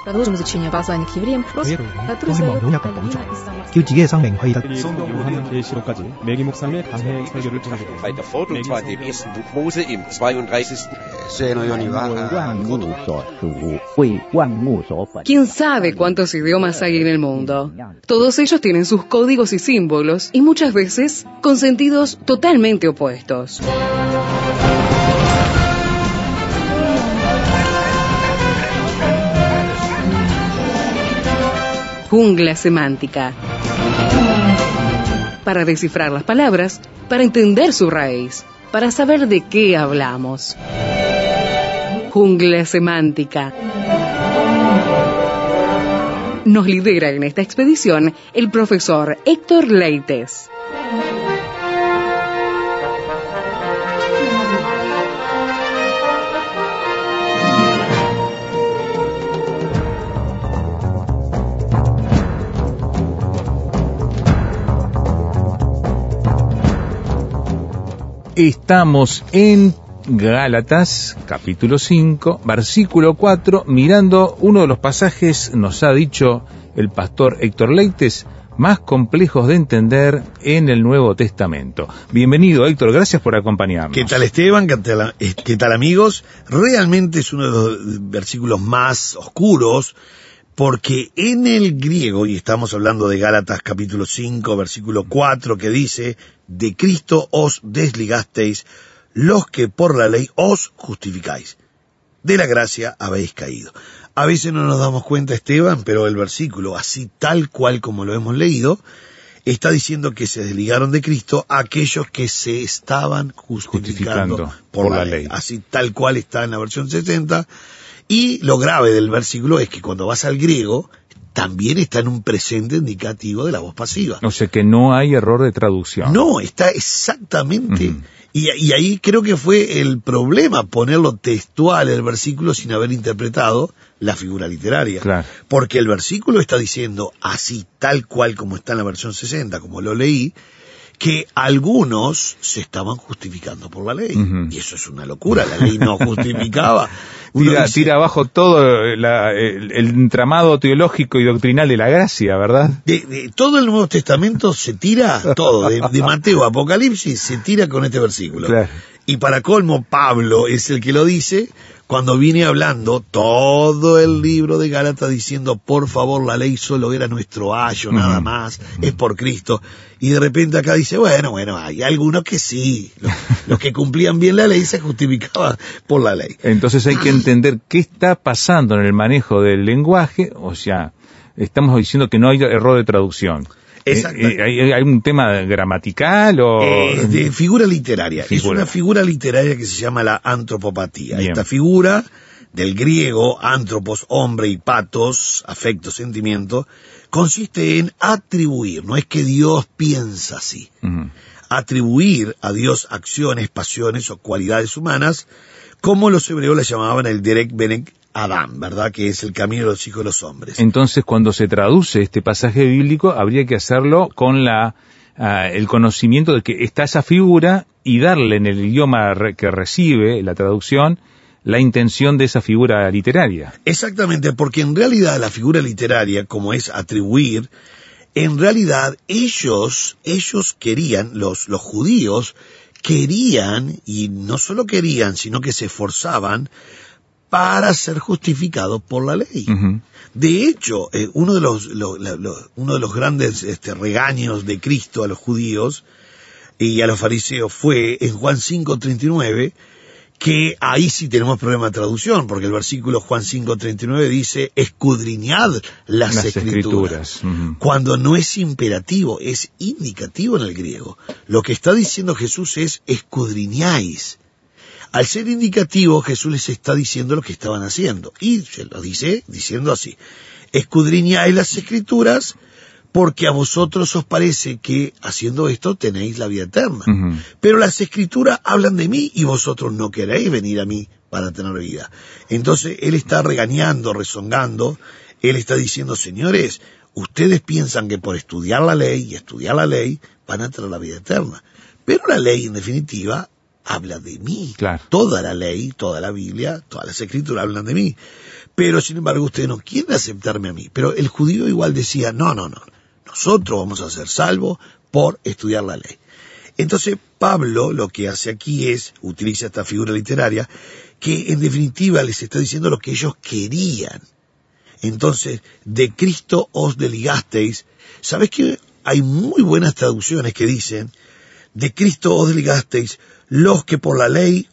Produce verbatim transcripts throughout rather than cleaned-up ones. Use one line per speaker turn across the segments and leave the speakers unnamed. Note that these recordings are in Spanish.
Продолжим изучение послания к евреям. Просим, который зовет Алина из Самарского.
叫自己嘅生命可以得
계시록까지 매기 목사님의 강해 설교를 전하게
Bei der Vortragsfahrt im ersten Buch Mose im zweiunddreißigsten
¿Quién sabe cuántos idiomas hay en el mundo? Todos ellos tienen sus códigos y símbolos, y muchas veces con sentidos totalmente opuestos. Jungla semántica. Para descifrar las palabras, para entender su raíz, para saber de qué hablamos. Jungla semántica. Nos lidera en esta expedición el profesor Héctor Leites.
Estamos en Gálatas, capítulo cinco, versículo cuatro, mirando uno de los pasajes, nos ha dicho el pastor Héctor Leites, más complejos de entender en el Nuevo Testamento. Bienvenido, Héctor, gracias por acompañarnos.
¿Qué tal, Esteban? ¿Qué tal, qué tal, amigos? Realmente es uno de los versículos más oscuros, porque en el griego, y estamos hablando de Gálatas capítulo cinco, versículo cuatro, que dice: de Cristo os desligasteis, los que por la ley os justificáis. De la gracia habéis caído. A veces no nos damos cuenta, Esteban, pero el versículo, así tal cual como lo hemos leído, está diciendo que se desligaron de Cristo aquellos que se estaban justificando, justificando por, por la, la ley. ley. Así tal cual está en la versión sesenta. Y lo grave del versículo es que cuando vas al griego, también está en un presente indicativo de la voz pasiva.
O sea que no hay error de traducción.
No, está exactamente. Uh-huh. Y, y ahí creo que fue el problema, ponerlo textual el versículo sin haber interpretado la figura literaria.
Claro.
Porque el versículo está diciendo, así tal cual como está en la versión sesenta, como lo leí, que algunos se estaban justificando por la ley. Uh-huh. Y eso es una locura, la ley no justificaba.
Tira, dice, tira abajo todo la, el, el entramado teológico y doctrinal de la gracia, ¿verdad?
De, de, todo el Nuevo Testamento se tira, todo, de, de Mateo a Apocalipsis, se tira con este versículo.
Claro.
Y para colmo, Pablo es el que lo dice cuando viene hablando todo el libro de Gálatas diciendo, por favor, la ley solo era nuestro ayo, uh-huh. nada más, uh-huh. es por Cristo. Y de repente acá dice, bueno, bueno, hay algunos que sí, los, los que cumplían bien la ley se justificaban por la ley.
Entonces hay que entender qué está pasando en el manejo del lenguaje, o sea, estamos diciendo que no hay error de traducción.
Exacto.
Eh, ¿hay, ¿Hay un tema gramatical o...?
Eh, de figura literaria. Figura. Es una figura literaria que se llama la antropopatía. Bien. Esta figura, del griego, antropos, hombre, y patos, afecto, sentimiento, consiste en atribuir, no es que Dios piensa así. Uh-huh. Atribuir a Dios acciones, pasiones o cualidades humanas, como los hebreos le llamaban el Derek Benek Adán, ¿verdad? Que es el camino de los hijos de los hombres.
Entonces, cuando se traduce este pasaje bíblico, habría que hacerlo con la uh, el conocimiento de que está esa figura y darle en el idioma re- que recibe la traducción la intención de esa figura literaria.
Exactamente, porque en realidad la figura literaria, como es atribuir, en realidad ellos, ellos querían, los, los judíos querían, y no solo querían, sino que se esforzaban para ser justificados por la ley. Uh-huh. De hecho, eh, uno de los, lo, lo, lo, uno de los grandes este, regaños de Cristo a los judíos y a los fariseos fue en Juan cinco treinta y nueve, que ahí sí tenemos problema de traducción, porque el versículo Juan cinco treinta y nueve dice, escudriñad las, las escrituras, escrituras. Uh-huh. Cuando no es imperativo, es indicativo en el griego. Lo que está diciendo Jesús es, escudriñáis. Al ser indicativo, Jesús les está diciendo lo que estaban haciendo. Y se lo dice diciendo así, escudriñáis las escrituras, porque a vosotros os parece que haciendo esto tenéis la vida eterna. Uh-huh. Pero las escrituras hablan de mí y vosotros no queréis venir a mí para tener vida. Entonces él está regañando, rezongando, él está diciendo, señores, ustedes piensan que por estudiar la ley y estudiar la ley van a tener la vida eterna. Pero la ley, en definitiva, habla de mí.
Claro.
Toda la ley, toda la Biblia, todas las escrituras hablan de mí. Pero sin embargo ustedes no quieren aceptarme a mí. Pero el judío igual decía, no, no, no, nosotros vamos a ser salvos por estudiar la ley. Entonces Pablo lo que hace aquí es, utiliza esta figura literaria, que en definitiva les está diciendo lo que ellos querían. Entonces, de Cristo os desligasteis. ¿Sabes qué? Hay muy buenas traducciones que dicen, de Cristo os desligasteis los que por la ley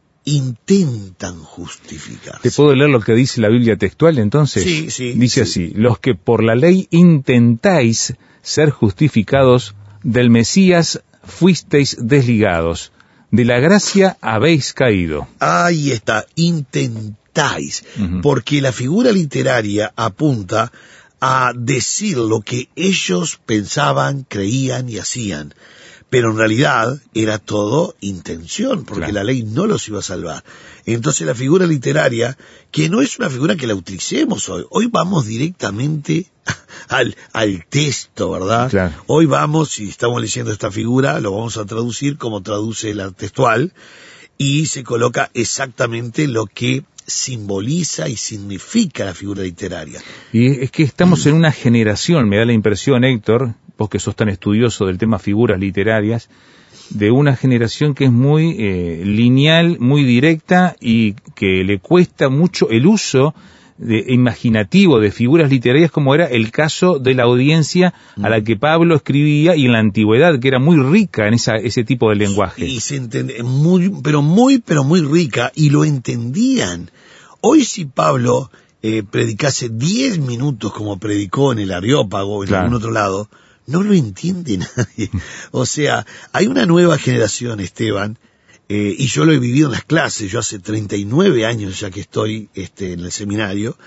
intentan justificarse.
¿Te puedo leer lo que dice la Biblia textual entonces?
Sí, sí.
Dice
sí.
así, los que por la ley intentáis ser justificados, del Mesías fuisteis desligados, de la gracia habéis caído.
Ahí está, intentáis,
Uh-huh.
porque la figura literaria apunta a decir lo que ellos pensaban, creían y hacían. Pero en realidad era todo intención, porque
Claro.
la ley no los iba a salvar. Entonces la figura literaria, que no es una figura que la utilicemos hoy, hoy vamos directamente al, al texto, ¿verdad?
Claro.
Hoy vamos, si estamos leyendo esta figura, lo vamos a traducir como traduce la textual, y se coloca exactamente lo que simboliza y significa la figura literaria.
Y es que estamos en una generación, me da la impresión, Héctor, vos que sos tan estudioso del tema figuras literarias, de una generación que es muy eh, lineal, muy directa y que le cuesta mucho el uso de, imaginativo de figuras literarias, como era el caso de la audiencia a la que Pablo escribía y en la antigüedad, que era muy rica en esa, ese tipo de lenguaje.
Y se entiende, muy, pero muy, pero muy rica, y lo entendían. Hoy si Pablo eh, predicase diez minutos como predicó en el Areópago o en
Claro.
algún otro lado, no lo entiende nadie. O sea, hay una nueva generación, Esteban, eh, y yo lo he vivido en las clases. Yo hace treinta y nueve años ya que estoy este, en el seminario,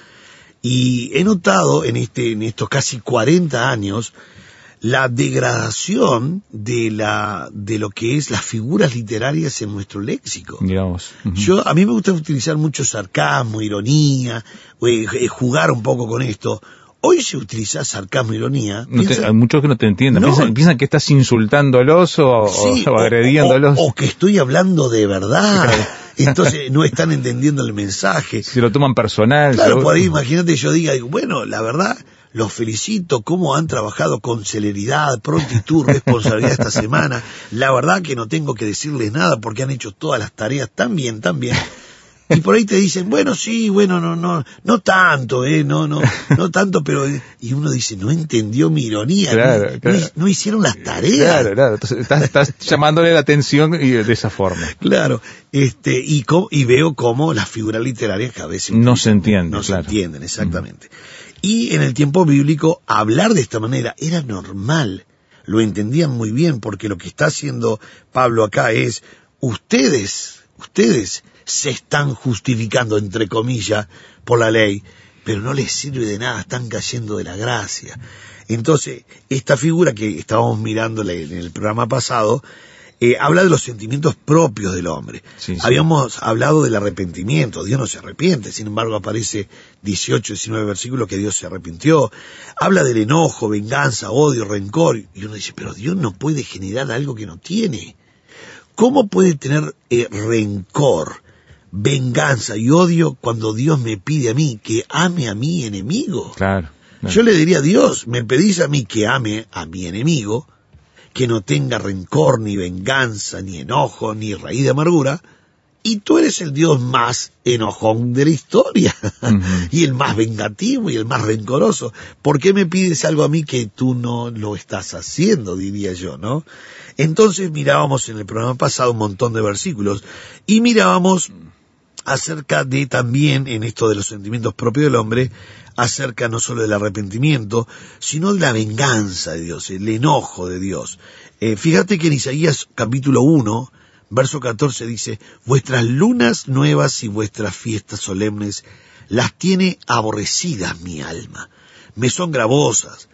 y he notado en, este, en estos casi cuarenta años la degradación de la de lo que es las figuras literarias en nuestro léxico.
Digamos. Uh-huh.
Yo a mí me gusta utilizar mucho sarcasmo, ironía, eh, eh, jugar un poco con esto. Hoy se utiliza sarcasmo, ironía.
No te,
piensa,
hay muchos que no te entienden,
No.
piensan, piensan que estás insultándolos o,
sí,
o, o agrediéndolos.
O, o que estoy hablando de verdad. Entonces no están entendiendo el mensaje.
Se lo toman personal.
Claro,
se-
por ahí imagínate yo diga, digo, bueno, la verdad, los felicito, cómo han trabajado con celeridad, prontitud, responsabilidad esta semana. La verdad que no tengo que decirles nada porque han hecho todas las tareas tan bien, tan bien. Y por ahí te dicen, bueno, sí, bueno, no, no, no tanto, eh, no, no, no tanto, pero, eh, y uno dice, no entendió mi ironía,
Claro,
no,
claro.
no, no hicieron las tareas.
Claro, claro. Entonces, estás, estás llamándole la atención y de esa forma.
Claro, este, y, co- y veo cómo las figuras literarias que a veces
No se entienden,
no
claro.
se entienden, exactamente. Y en el tiempo bíblico, hablar de esta manera era normal, lo entendían muy bien, porque lo que está haciendo Pablo acá es, ustedes, ustedes se están justificando, entre comillas, por la ley, pero no les sirve de nada, están cayendo de la gracia. Entonces, esta figura que estábamos mirando en el programa pasado, eh, habla de los sentimientos propios del hombre.
Sí, sí.
Habíamos hablado del arrepentimiento, Dios no se arrepiente, sin embargo aparece dieciocho, diecinueve versículos que Dios se arrepintió. Habla del enojo, venganza, odio, rencor, y uno dice, pero Dios no puede generar algo que no tiene. ¿Cómo puede tener eh, rencor, venganza y odio cuando Dios me pide a mí que ame a mi enemigo?
Claro. claro.
Yo le diría a Dios, me pedís a mí que ame a mi enemigo, que no tenga rencor, ni venganza, ni enojo, ni raíz de amargura, y tú eres el Dios más enojón de la historia,
Uh-huh.
y el más vengativo y el más rencoroso. ¿Por qué me pides algo a mí que tú no lo estás haciendo, diría yo, ¿no? Entonces mirábamos en el programa pasado un montón de versículos, y mirábamos acerca de también, en esto de los sentimientos propios del hombre, acerca no solo del arrepentimiento, sino de la venganza de Dios, el enojo de Dios. Eh, fíjate que en Isaías capítulo uno, verso catorce dice, vuestras lunas nuevas y vuestras fiestas solemnes las tiene aborrecidas mi alma, me son gravosas,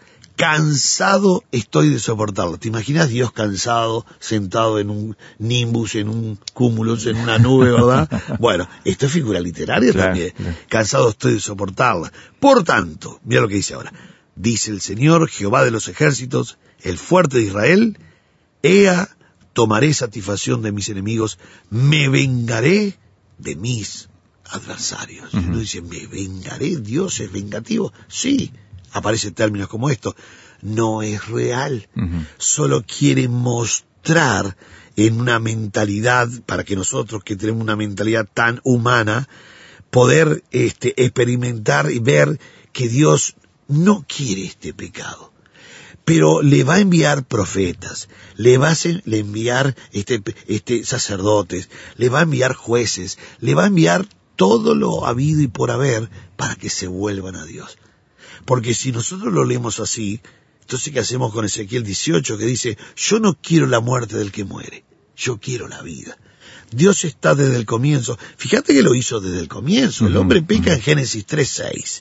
cansado estoy de soportarlo. ¿Te imaginas Dios cansado, sentado en un nimbus, en un cúmulos, en una nube, verdad? Bueno, esto es figura literaria
Claro,
también.
claro.
Cansado estoy de soportarla. Por tanto, mira lo que dice ahora. Dice el Señor, Jehová de los ejércitos, el fuerte de Israel, Ea, tomaré satisfacción de mis enemigos, me vengaré de mis adversarios. Uh-huh. Y uno dice, ¿me vengaré? ¿Dios es vengativo? Sí, aparecen términos como estos. No es real, uh-huh. Solo quiere mostrar en una mentalidad, para que nosotros que tenemos una mentalidad tan humana, poder este, experimentar y ver que Dios no quiere este pecado. Pero le va a enviar profetas, le va a le enviar este, este sacerdotes, le va a enviar jueces, le va a enviar todo lo habido y por haber para que se vuelvan a Dios. Porque si nosotros lo leemos así, entonces ¿qué hacemos con Ezequiel dieciocho que dice, yo no quiero la muerte del que muere, yo quiero la vida? Dios está desde el comienzo. Fíjate que lo hizo desde el comienzo. El hombre peca en Génesis tres seis.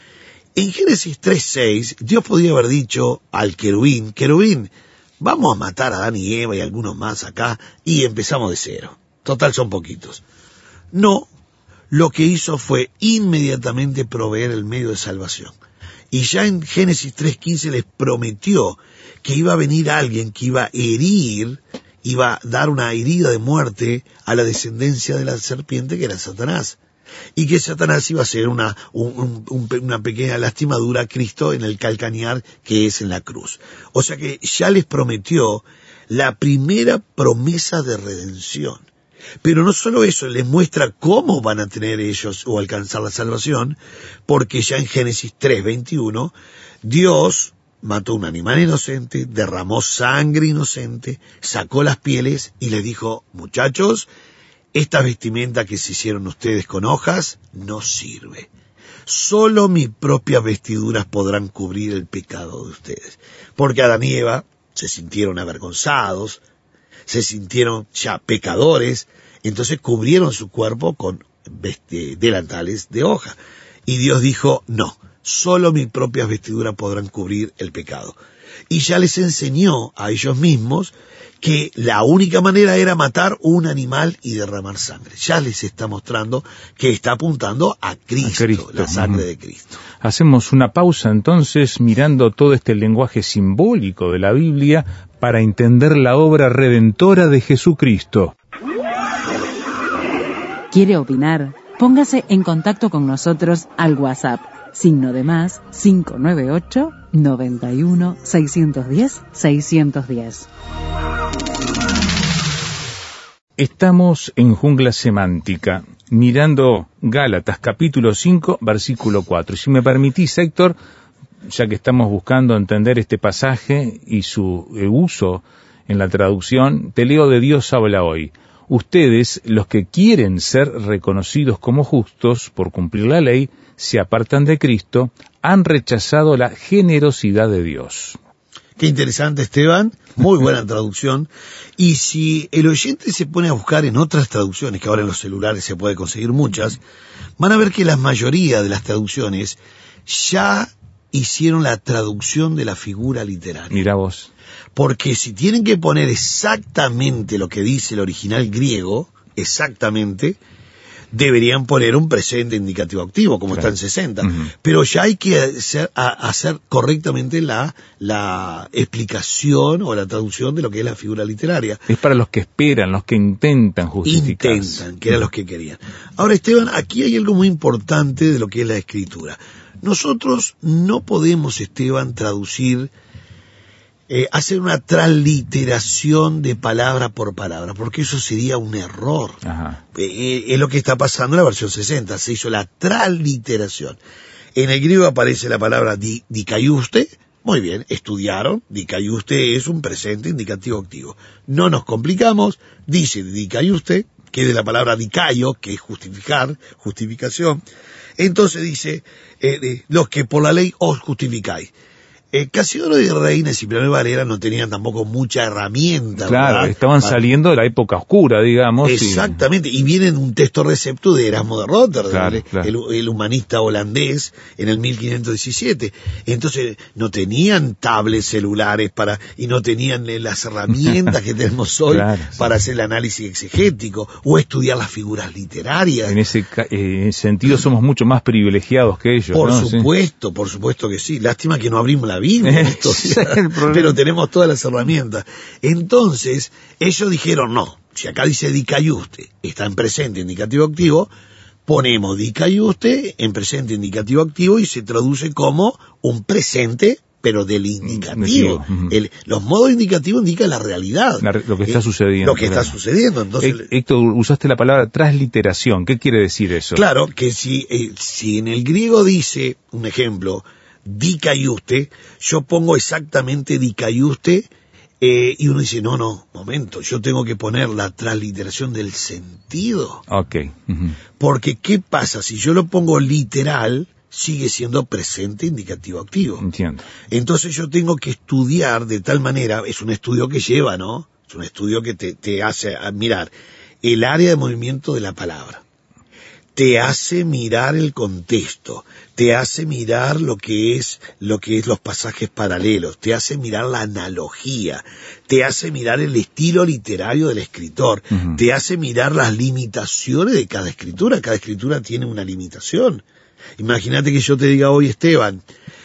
En Génesis tres seis, Dios podía haber dicho al querubín, querubín, vamos a matar a Adán y Eva y algunos más acá, y empezamos de cero. Total, son poquitos. No, lo que hizo fue inmediatamente proveer el medio de salvación. Y ya en Génesis tres quince les prometió que iba a venir alguien que iba a herir, iba a dar una herida de muerte a la descendencia de la serpiente que era Satanás. Y que Satanás iba a hacer una, un, un, una pequeña lastimadura a Cristo en el calcañar que es en la cruz. O sea que ya les prometió la primera promesa de redención. Pero no solo eso, les muestra cómo van a tener ellos o alcanzar la salvación, porque ya en Génesis tres veintiuno, Dios mató un animal inocente, derramó sangre inocente, sacó las pieles y les dijo, muchachos, esta vestimenta que se hicieron ustedes con hojas no sirve. Solo mis propias vestiduras podrán cubrir el pecado de ustedes. Porque Adán y Eva se sintieron avergonzados, se sintieron ya pecadores, entonces cubrieron su cuerpo con delantales de hoja. Y Dios dijo, no, solo mis propias vestiduras podrán cubrir el pecado. Y ya les enseñó a ellos mismos que la única manera era matar un animal y derramar sangre. Ya les está mostrando que está apuntando a Cristo, a Cristo. La sangre de Cristo.
Hacemos una pausa entonces mirando todo este lenguaje simbólico de la Biblia para entender la obra redentora de Jesucristo.
¿Quiere opinar? Póngase en contacto con nosotros al WhatsApp. Signo de más cinco nueve ocho, noventa y uno, seiscientos diez, seiscientos diez.
Estamos en Jungla Semántica, mirando Gálatas capítulo cinco, versículo cuatro. Y si me permitís, Héctor, ya que estamos buscando entender este pasaje y su uso en la traducción, te leo de Dios habla hoy. Ustedes, los que quieren ser reconocidos como justos por cumplir la ley, se apartan de Cristo, han rechazado la generosidad de Dios.
Qué interesante, Esteban, muy buena traducción. Y si el oyente se pone a buscar en otras traducciones, que ahora en los celulares se puede conseguir muchas, van a ver que la mayoría de las traducciones ya hicieron la traducción de la figura literaria.
Mira vos.
Porque si tienen que poner exactamente lo que dice el original griego, exactamente, deberían poner un presente indicativo activo, como claro. Está en sesenta. Uh-huh. Pero ya hay que hacer, a, hacer correctamente la, la explicación o la traducción de lo que es la figura literaria.
Es para los que esperan, los que intentan justificar.
Intentan, que eran uh-huh. los que querían. Ahora, Esteban, aquí hay algo muy importante de lo que es la escritura. Nosotros no podemos, Esteban, traducir, eh, hacer una transliteración de palabra por palabra, porque eso sería un error. Ajá. Eh, es lo que está pasando en la versión sesenta, se hizo la transliteración. En el griego aparece la palabra di, dikaiuste, muy bien, estudiaron, dikaiuste es un presente indicativo activo. No nos complicamos, dice dikaiuste, que es de la palabra dikaio, que es justificar, justificación. Entonces dice, eh, eh, los que por la ley os justificáis. Eh, Casiodoro y Reina y Cipriano Valera no tenían tampoco mucha herramienta.
Claro, ¿verdad? Estaban Para... saliendo de la época oscura, digamos.
Exactamente, y, y viene un texto recepto de Erasmo de Rotterdam, claro, el, claro. El, el humanista holandés, en el mil quinientos diecisiete. Entonces no tenían tablets celulares para y no tenían eh, las herramientas que tenemos hoy claro, para sí. hacer el análisis exegético o estudiar las figuras literarias.
En ese eh, sentido somos mucho más privilegiados que ellos.
Por
¿no?
supuesto, sí. por supuesto que sí. Lástima que no abrimos la la Biblia, esto, pero tenemos todas las herramientas. Entonces, ellos dijeron, no, si acá dice dicayuste, está en presente indicativo activo, ponemos dicayuste en presente indicativo activo y se traduce como un presente, pero del indicativo. Uh-huh. El, los modos indicativos indican la realidad.
La, lo que está eh, sucediendo.
Lo que claro. está sucediendo. Entonces,
Héctor, usaste la palabra transliteración. ¿Qué quiere decir eso?
Claro, que si, eh, si en el griego dice, un ejemplo, dicayuste, yo pongo exactamente dicayuste, eh, y uno dice, no, no, momento, yo tengo que poner la transliteración del sentido.
Ok. Uh-huh.
Porque, ¿qué pasa? Si yo lo pongo literal, sigue siendo presente indicativo activo.
Entiendo.
Entonces yo tengo que estudiar de tal manera, es un estudio que lleva, ¿no? Es un estudio que te, te hace mirar el área de movimiento de la palabra, te hace mirar el contexto, te hace mirar lo que es, lo que es los pasajes paralelos, te hace mirar la analogía, te hace mirar el estilo literario del escritor, uh-huh. te hace mirar las limitaciones de cada escritura, cada escritura tiene una limitación. Imagínate que yo te diga hoy, Esteban,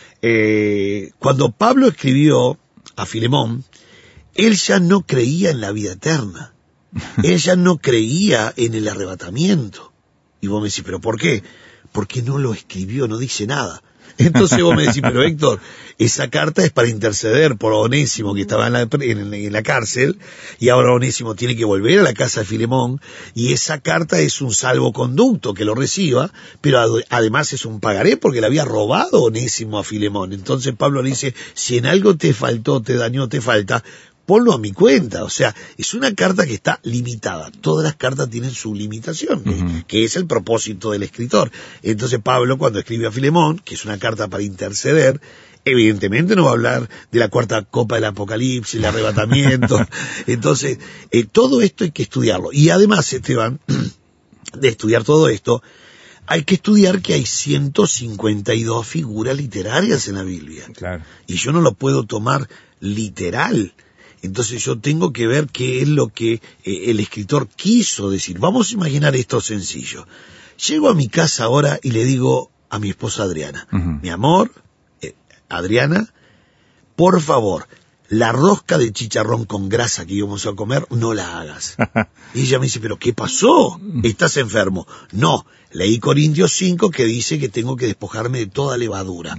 eh, cuando Pablo escribió a Filemón, él ya no creía en la vida eterna, él ya no creía en el arrebatamiento. Y vos me decís, ¿pero por qué? Porque no lo escribió, no dice nada. Entonces vos me decís, pero Héctor, esa carta es para interceder por Onésimo, que estaba en la, en, en la cárcel, y ahora Onésimo tiene que volver a la casa de Filemón, y esa carta es un salvoconducto que lo reciba, pero ad, además es un pagaré porque le había robado Onésimo a Filemón. Entonces Pablo le dice, si en algo te faltó, te dañó, te falta, ponlo a mi cuenta. O sea, es una carta que está limitada. Todas las cartas tienen su limitación, uh-huh. que, que es el propósito del escritor. Entonces Pablo, cuando escribe a Filemón, que es una carta para interceder, evidentemente no va a hablar de la cuarta copa del Apocalipsis, el arrebatamiento. Entonces, eh, todo esto hay que estudiarlo. Y además, Esteban, de estudiar todo esto, hay que estudiar que hay ciento cincuenta y dos figuras literarias en la Biblia.
Claro.
Y yo no lo puedo tomar literal. Entonces yo tengo que ver qué es lo que eh, el escritor quiso decir. Vamos a imaginar esto sencillo. Llego a mi casa ahora y le digo a mi esposa Adriana, uh-huh. mi amor, eh, Adriana, por favor, la rosca de chicharrón con grasa que íbamos a comer, no la hagas. Y ella me dice, ¿pero qué pasó? ¿Estás enfermo? No, leí Corintios cinco que dice que tengo que despojarme de toda levadura.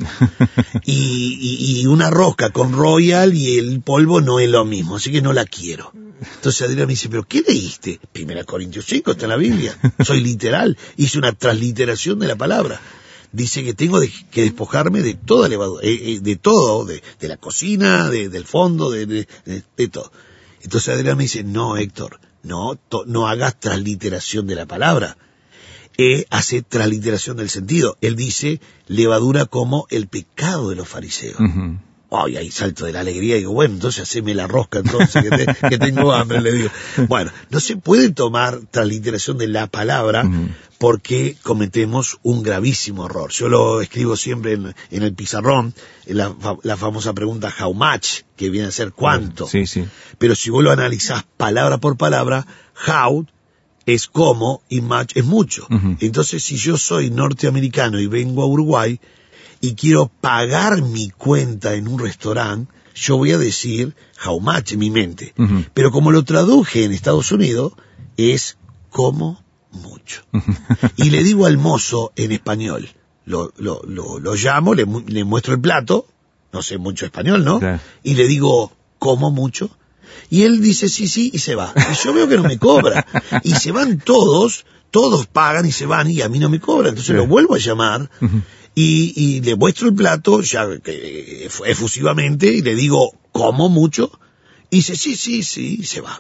Y, y, y una rosca con royal y el polvo no es lo mismo, así que no la quiero. Entonces Adriana me dice, ¿pero qué leíste? Primera Corintios cinco, está en la Biblia. Soy literal, hice una transliteración de la palabra. Dice que tengo de, que despojarme de toda levadura, eh, eh, de todo, de, de la cocina, de, del fondo, de, de, de, de todo. Entonces Adriana me dice, no, Héctor, no, to, no hagas transliteración de la palabra, eh, hace transliteración del sentido. Él dice levadura como el pecado de los fariseos. Uh-huh. Ay, ahí salto de la alegría y digo, bueno, entonces haceme la rosca entonces, que, te, que tengo hambre, le digo. Bueno, no se puede tomar transliteración de la palabra uh-huh. porque cometemos un gravísimo error. Yo lo escribo siempre en, en el pizarrón, en la, la famosa pregunta how much, que viene a ser cuánto.
Sí, sí.
Pero si vos lo analizás palabra por palabra, how es cómo y much es mucho. Uh-huh. Entonces, si yo soy norteamericano y vengo a Uruguay, y quiero pagar mi cuenta en un restaurante, yo voy a decir how much en mi mente. Uh-huh. Pero como lo traduje en Estados Unidos, es como mucho. Uh-huh. Y le digo al mozo en español, lo, lo, lo, lo llamo, le, le muestro el plato, no sé mucho español, ¿no? Claro. Y le digo, ¿como mucho? Y él dice sí, sí, y se va. Y yo veo que no me cobra. Y se van todos, todos pagan y se van, y a mí no me cobra. Entonces sí. Lo vuelvo a llamar, uh-huh. y, y le muestro el plato, ya eh, efusivamente, y le digo, ¿como mucho? Y dice, sí, sí, sí, y se va.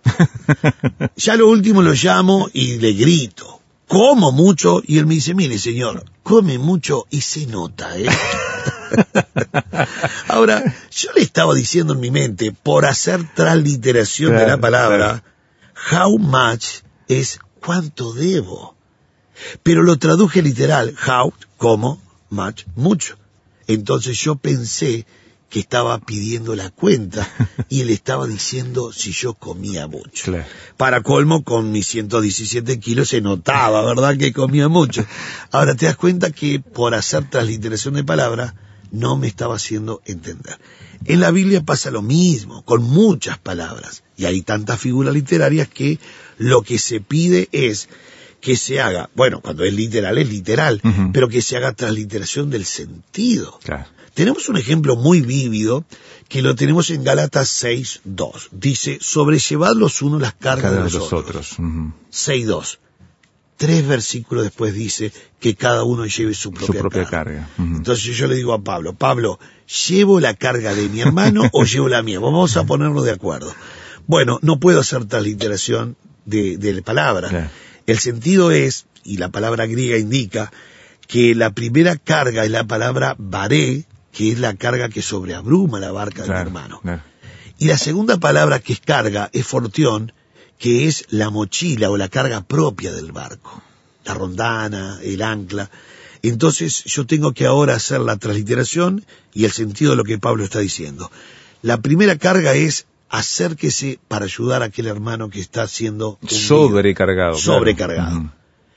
Ya lo último lo llamo y le grito, como mucho, y él me dice, mire señor, come mucho y se nota, ¿eh? Ahora, yo le estaba diciendo en mi mente, por hacer transliteración claro, de la palabra, claro. How much es cuánto debo. Pero lo traduje literal, how, como, much, mucho. Entonces yo pensé que estaba pidiendo la cuenta y él estaba diciendo si yo comía mucho. Claro. Para colmo, con mis ciento diecisiete kilos se notaba, ¿verdad?, que comía mucho. Ahora, te das cuenta que por hacer transliteración de palabra, no me estaba haciendo entender. En la Biblia pasa lo mismo, con muchas palabras, y hay tantas figuras literarias que lo que se pide es que se haga, bueno, cuando es literal es literal, uh-huh. pero que se haga transliteración del sentido.
Claro.
Tenemos un ejemplo muy vívido que lo tenemos en Gálatas seis dos. Dice, sobrellevad los unos las cargas de los, de los otros. otros. Uh-huh. seis dos. Tres versículos después dice que cada uno lleve su propia,
su propia
carga.
carga. Uh-huh.
Entonces yo le digo a Pablo, Pablo, ¿llevo la carga de mi hermano o llevo la mía? Vamos a ponernos de acuerdo. Bueno, no puedo hacer transliteración de, de la palabra. Claro. El sentido es, y la palabra griega indica, que la primera carga es la palabra baré, que es la carga que sobreabruma la barca claro, del hermano. Claro. Y la segunda palabra que es carga es fortión, que es la mochila o la carga propia del barco. La rondana, el ancla. Entonces yo tengo que ahora hacer la transliteración y el sentido de lo que Pablo está diciendo. La primera carga es acérquese para ayudar a aquel hermano que está siendo hundido,
sobrecargado.
Sobrecargado. Claro. Uh-huh.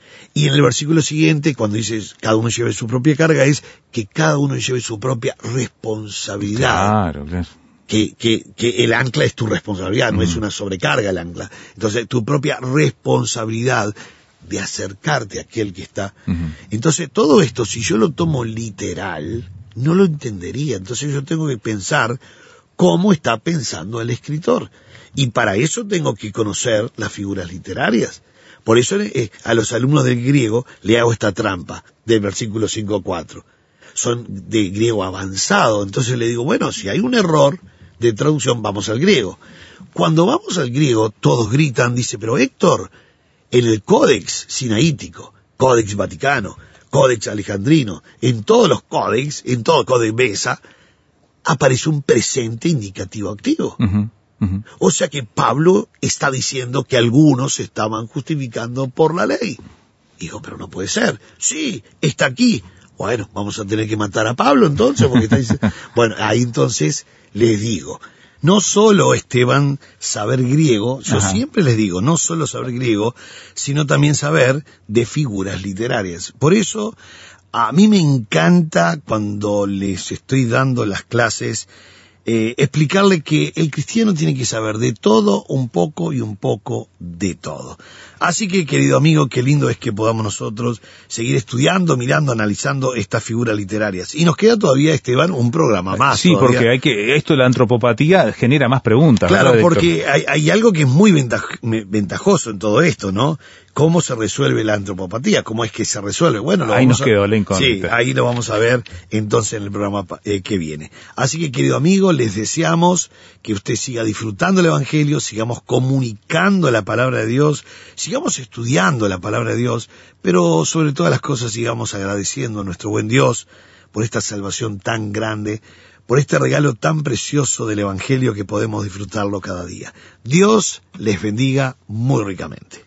Y en el versículo siguiente, cuando dice cada uno lleve su propia carga, es que cada uno lleve su propia responsabilidad.
Claro, claro.
Que, que, que el ancla es tu responsabilidad, no uh-huh. es una sobrecarga el ancla. Entonces, tu propia responsabilidad de acercarte a aquel que está. Uh-huh. Entonces, todo esto, si yo lo tomo literal, no lo entendería. Entonces, yo tengo que pensar cómo está pensando el escritor. Y para eso tengo que conocer las figuras literarias. Por eso eh, a los alumnos del griego le hago esta trampa del versículo cinco a cuatro. Son de griego avanzado, entonces le digo, bueno, si hay un error de traducción, vamos al griego. Cuando vamos al griego, todos gritan, dice, pero Héctor, en el Códex Sinaítico, Códex Vaticano, Códex Alejandrino, en todos los códex, en todo Códex Besa, aparece un presente indicativo activo. Uh-huh. Uh-huh. O sea que Pablo está diciendo que algunos se estaban justificando por la ley. Digo, pero no puede ser. Sí, está aquí. Bueno, vamos a tener que matar a Pablo entonces, porque está diciendo... Bueno, ahí entonces les digo, no solo, Esteban, saber griego, yo Ajá. siempre les digo, no solo saber griego, sino también saber de figuras literarias. Por eso, a mí me encanta cuando les estoy dando las clases, Eh, explicarle que el cristiano tiene que saber de todo, un poco y un poco de todo. Así que, querido amigo, qué lindo es que podamos nosotros seguir estudiando, mirando, analizando estas figuras literarias. Y nos queda todavía, Esteban, un programa más.
Sí,
todavía.
Porque hay que, esto de la antropopatía genera más preguntas.
Claro,
¿verdad,
porque hay, hay algo que es muy ventaj, ventajoso en todo esto, ¿no? ¿Cómo se resuelve la antropopatía? ¿Cómo es que se resuelve? Bueno, lo
ahí
vamos
nos
a...
quedó la incógnita.
Sí, ahí lo vamos a ver entonces en el programa eh, que viene. Así que, querido amigo, les deseamos que usted siga disfrutando el Evangelio, sigamos comunicando la palabra de Dios, sigamos estudiando la palabra de Dios, pero sobre todas las cosas sigamos agradeciendo a nuestro buen Dios por esta salvación tan grande, por este regalo tan precioso del Evangelio que podemos disfrutarlo cada día. Dios les bendiga muy ricamente.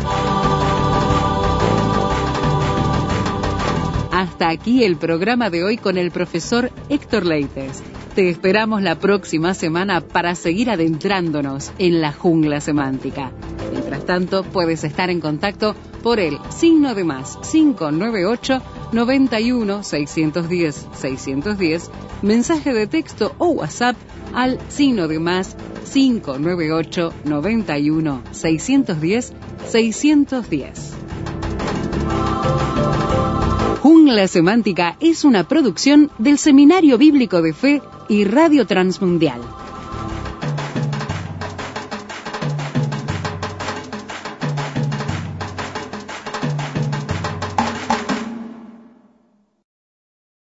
Hasta aquí el programa de hoy con el profesor Héctor Leites. Te esperamos la próxima semana para seguir adentrándonos en la jungla semántica. Mientras tanto, puedes estar en contacto por el signo de más cinco nueve ocho, noventa y uno, seiscientos diez, seiscientos diez, mensaje de texto o WhatsApp al signo de más cinco nueve ocho, noventa y uno, seiscientos diez, seiscientos diez. Jungla Semántica es una producción del Seminario Bíblico de Fe y Radio Transmundial.